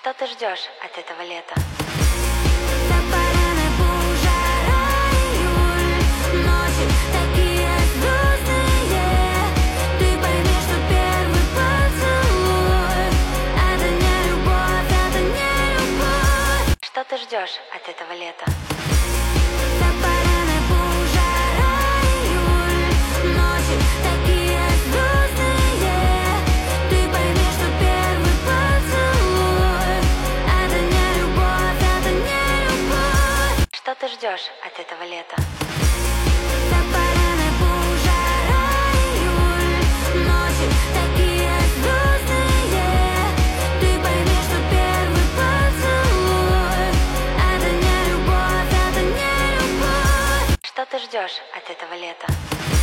Что ты ждешь от этого лета? Что ты ждешь от этого лета? Что ты ждешь от этого лета? Что ты ждешь от этого лета?